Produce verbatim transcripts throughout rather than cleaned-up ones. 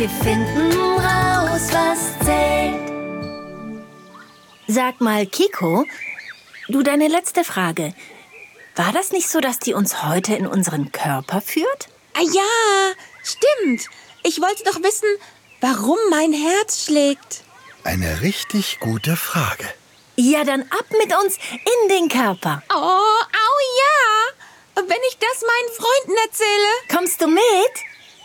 Wir finden raus, was zählt. Sag mal, Kiko, du, deine letzte Frage. War das nicht so, dass die uns heute in unseren Körper führt? Ah ja, stimmt. Ich wollte doch wissen, warum mein Herz schlägt. Eine richtig gute Frage. Ja, dann ab mit uns in den Körper. Oh, au ja. Wenn ich das meinen Freunden erzähle. Kommst du mit?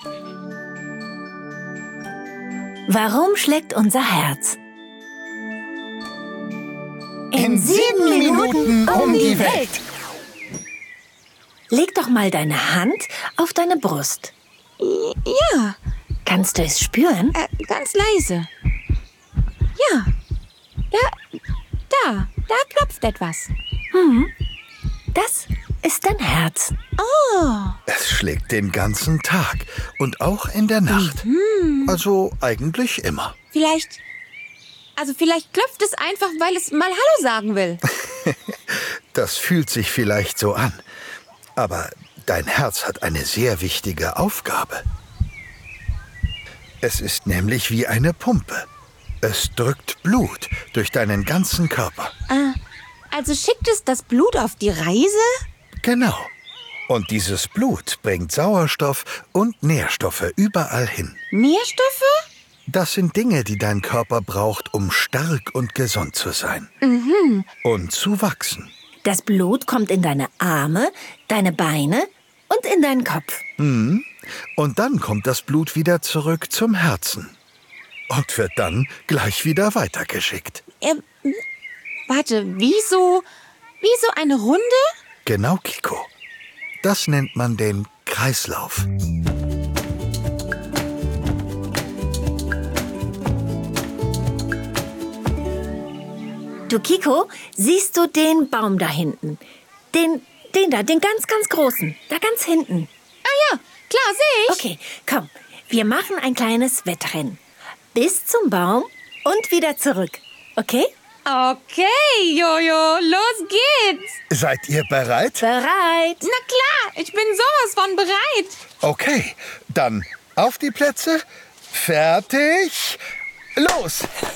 Warum schlägt unser Herz? In sieben Minuten um die Welt. Leg doch mal deine Hand auf deine Brust. Ja. Kannst du es spüren? Äh, ganz leise. Ja. Da, da, da klopft etwas. Hm. Das ist dein Herz. Oh. Es schlägt den ganzen Tag und auch in der Nacht. Mhm. Also eigentlich immer. Vielleicht, also vielleicht klopft es einfach, weil es mal Hallo sagen will. Das fühlt sich vielleicht so an. Aber dein Herz hat eine sehr wichtige Aufgabe. Es ist nämlich wie eine Pumpe. Es drückt Blut durch deinen ganzen Körper. Ah, also schickt es das Blut auf die Reise? Genau. Und dieses Blut bringt Sauerstoff und Nährstoffe überall hin. Nährstoffe? Das sind Dinge, die dein Körper braucht, um stark und gesund zu sein. Mhm. Und zu wachsen. Das Blut kommt in deine Arme, deine Beine und in deinen Kopf. Mhm. Und dann kommt das Blut wieder zurück zum Herzen. Und wird dann gleich wieder weitergeschickt. Äh, warte, wieso, wieso eine Runde? Genau, Kiko. Das nennt man den Kreislauf. Du, Kiko, siehst du den Baum da hinten? Den, den da, den ganz, ganz großen. Da ganz hinten. Ah ja, klar, sehe ich. Okay, komm. Wir machen ein kleines Wettrennen. Bis zum Baum und wieder zurück. Okay? Okay, Jojo, los geht's. Seid ihr bereit? Bereit. Na klar, ich bin sowas von bereit. Okay, dann auf die Plätze. Fertig. Los!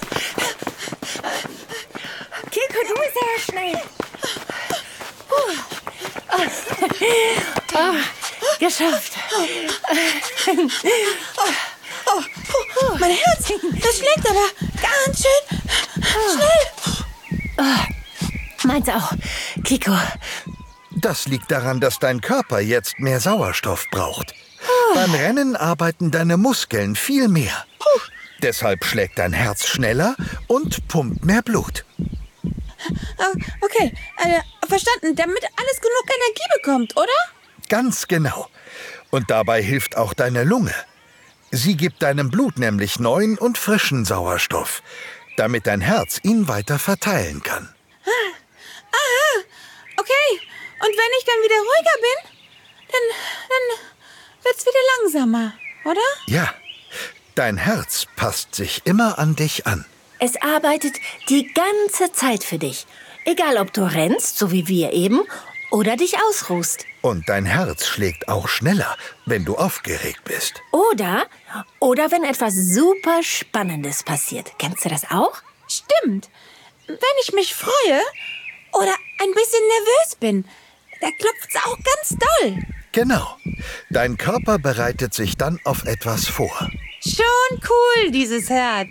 Kiko, du bist ja schnell. Oh. Oh. Geschafft. Oh, oh, puh, mein Herz, das schlägt aber ganz schön schnell. Oh. Meins auch, Kiko. Das liegt daran, dass dein Körper jetzt mehr Sauerstoff braucht. Beim Rennen arbeiten deine Muskeln viel mehr. Puh. Deshalb schlägt dein Herz schneller und pumpt mehr Blut. Okay, äh, verstanden, damit alles genug Energie bekommt, oder? Ganz genau. Und dabei hilft auch deine Lunge. Sie gibt deinem Blut nämlich neuen und frischen Sauerstoff, damit dein Herz ihn weiter verteilen kann. Ah, ah, okay. Und wenn ich dann wieder ruhiger bin, dann, dann wird's wieder langsamer, oder? Ja, dein Herz passt sich immer an dich an. Es arbeitet die ganze Zeit für dich. Egal, ob du rennst, so wie wir eben, oder dich ausruhst. Und dein Herz schlägt auch schneller, wenn du aufgeregt bist. Oder, oder wenn etwas super Spannendes passiert. Kennst du das auch? Stimmt. Wenn ich mich freue oder ein bisschen nervös bin, da klopft's auch ganz doll. Genau. Dein Körper bereitet sich dann auf etwas vor. Schon cool, dieses Herz.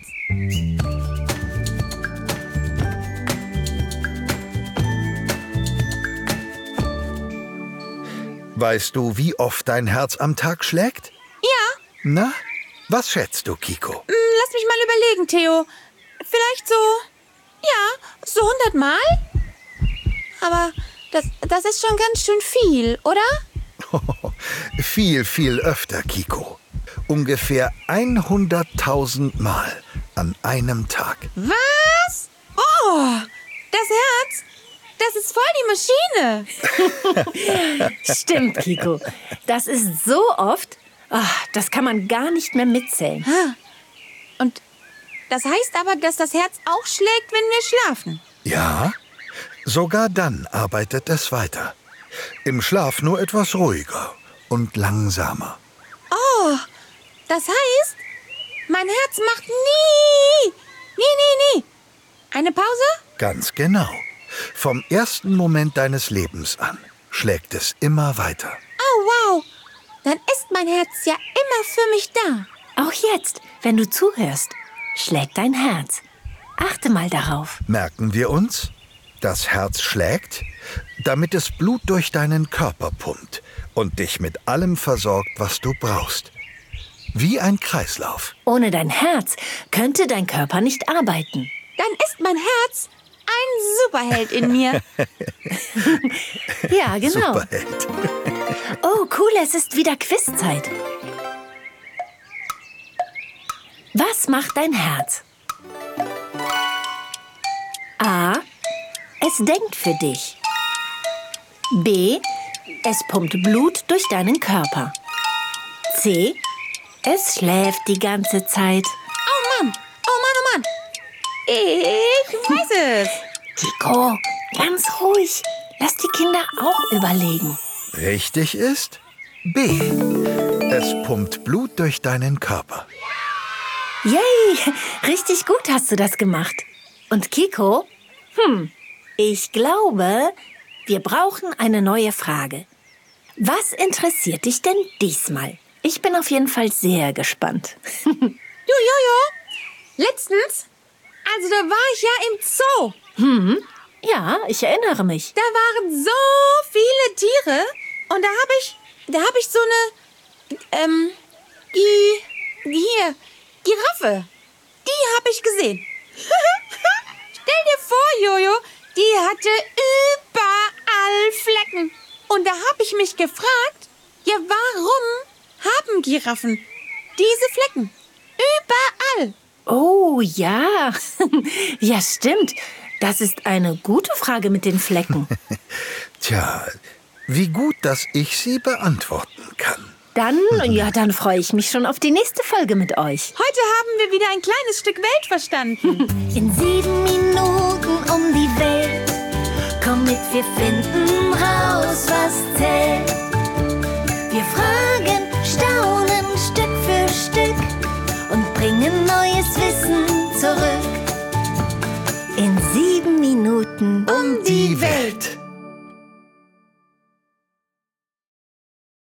Weißt du, wie oft dein Herz am Tag schlägt? Ja. Na, was schätzt du, Kiko? Lass mich mal überlegen, Theo. Vielleicht so, ja, so hundert Mal? Aber das, das ist schon ganz schön viel, oder? Viel, viel öfter, Kiko. Ungefähr hunderttausend Mal an einem Tag. Was? Oh, das Herz, das ist voll die Maschine. Stimmt, Kiko. Das ist so oft, oh, das kann man gar nicht mehr mitzählen. Und das heißt aber, dass das Herz auch schlägt, wenn wir schlafen. Ja, sogar dann arbeitet es weiter. Im Schlaf nur etwas ruhiger und langsamer. Oh, das heißt, Mein Herz macht nie, nie, nie, nie. Eine Pause? Ganz genau. Vom ersten Moment deines Lebens an schlägt es immer weiter. Oh, wow. Dann ist mein Herz ja immer für mich da. Auch jetzt, wenn du zuhörst, schlägt dein Herz. Achte mal darauf. Merken wir uns? Das Herz schlägt, damit es Blut durch deinen Körper pumpt und dich mit allem versorgt, was du brauchst. Wie ein Kreislauf. Ohne dein Herz könnte dein Körper nicht arbeiten. Dann ist mein Herz ein Superheld in mir. Ja, genau. Superheld. Oh, cool, es ist wieder Quizzeit. Was macht dein Herz? A. Es denkt für dich. B. Es pumpt Blut durch deinen Körper. C. Es schläft die ganze Zeit. Oh Mann, oh Mann, oh Mann. Ich weiß es. Kiko, ganz ruhig. Lass die Kinder auch überlegen. Richtig ist B. Es pumpt Blut durch deinen Körper. Yay, richtig gut hast du das gemacht. Und Kiko? Hm, ich glaube, wir brauchen eine neue Frage. Was interessiert dich denn diesmal? Ich bin auf jeden Fall sehr gespannt. Du, Jojo, letztens, also da war ich ja im Zoo. Hm, ja, ich erinnere mich. Da waren so viele Tiere und da habe ich, da habe ich so eine, ähm, die, hier, Giraffe. Die habe ich gesehen. Stell dir vor, Jojo, die hatte überall Flecken. Und da habe ich mich gefragt, ja, warum haben Giraffen diese Flecken? Überall. Oh, ja. Ja, stimmt. Das ist eine gute Frage mit den Flecken. Tja, wie gut, dass ich sie beantworten kann. Dann, ja, dann freue ich mich schon auf die nächste Folge mit euch. Heute haben wir wieder ein kleines Stück Welt verstanden. In sieben Minuten um die Welt. Komm mit, wir finden raus, was zählt. Wir fragen